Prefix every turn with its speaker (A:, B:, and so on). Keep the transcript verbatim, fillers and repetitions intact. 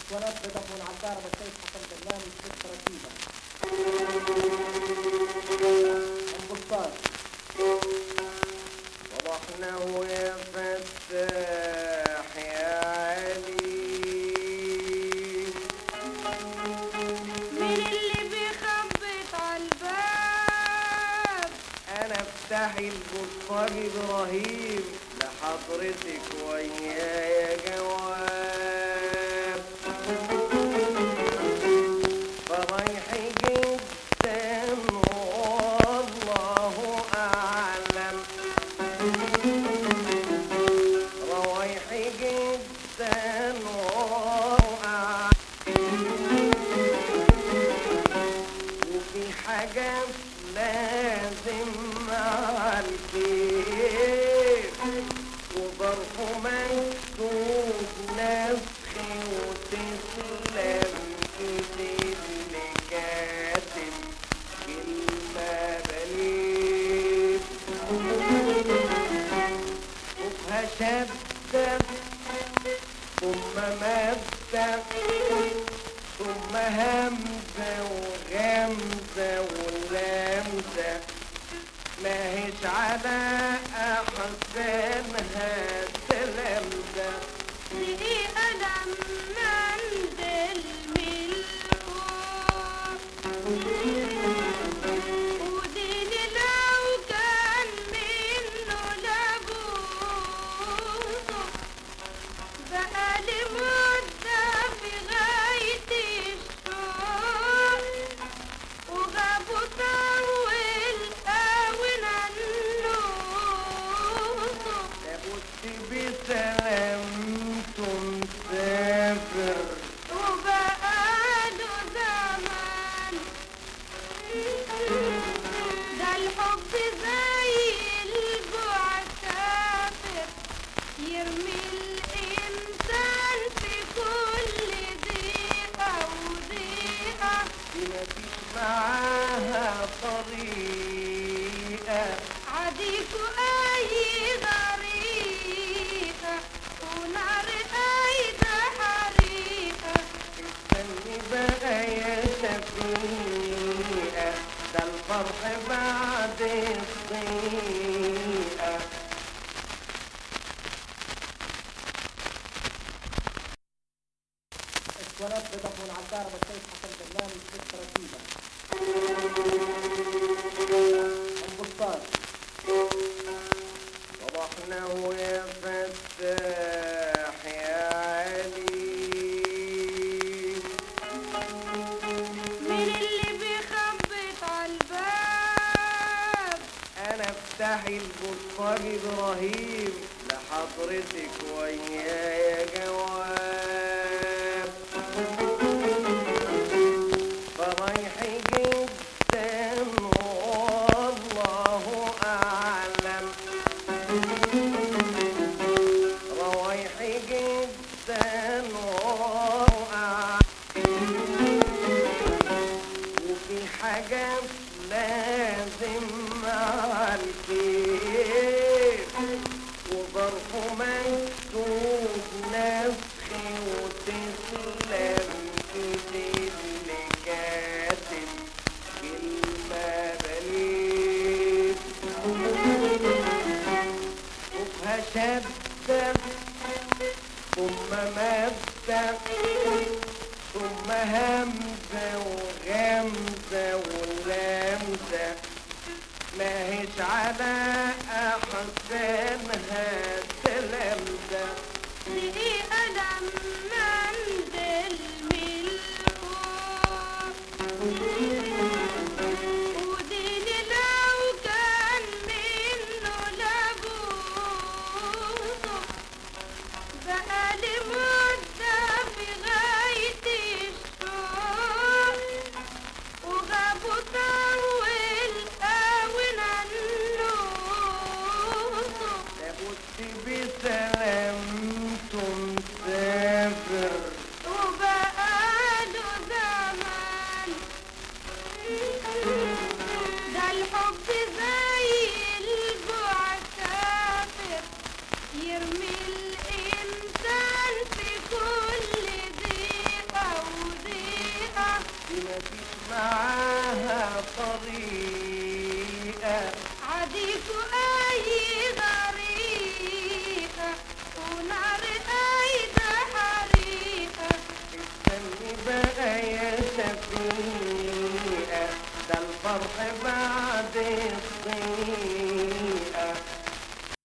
A: اسطوانات فودافون عالدار بالسيد حسن دلال ست رتيبة انبسطات
B: صبحنا ويا فتاح يا علي
C: مين اللي بيخبط عالباب؟
B: انا افتحي البطاق ابراهيم لحضرتك ويايا جواب فرايحي جدا والله اعلم روايحي جدا والله اعلم وفي حاجات لازم عالكيف وظرف مكتوب نفخي وتسلم ايدي اللي كاتب كلمة بليف وفيها شدة ثم مبدأ ثم همزة وغمزة ولمزة ماهيش على أحسنها تلمزة
C: دقيقة لما انزل من الفوق وديني لو كان منه لابوسه بقالي مدة في غاية الشوق وغابوا طول قاون عنوسه
B: لابد بسلامته مسافر
C: وبقاله زمان ده الحب زي الجوع سافر يرمي الإنسان في كل دقيقة ودقيقة
B: مفيش معاها طريقة
C: عديكوا أي طريقة ونار أيضا حريقة
B: استني بقى يا شفيقة ده الفرح بعد الضيقة
A: اسطوانات فودافون عالدار بالسيد حسن دلال ست رتيبة انبسطات
B: صبحنا ويا فتاح يا علي
C: مين اللي بيخبط عالباب؟
B: انا افتحي البطاق ابراهيم لحضرتك ويايا جواب فرايحي جدا والله اعلم روايحي جدا والله اعلم وفي حاجات لازم عالكيف وظرف مكتوب نفخي وتسلم ايدي اللي كاتب كلمة بليف وفيها شدة ثم مبدأ ثم همزة وغمزة ولمزة ماهيش على أحسنها تلمزة
C: دقيقة لما انزل من الفوق وديني لو كان منه لابوسه بقالي مدة في غاية الشوق وغابوا طول قاون عنوسه
B: معاها طريقة
C: عديكو أي غريقة ونار أيدة حريقة
B: استني بقى يا شفيقة ده الفرح بعد الضيقة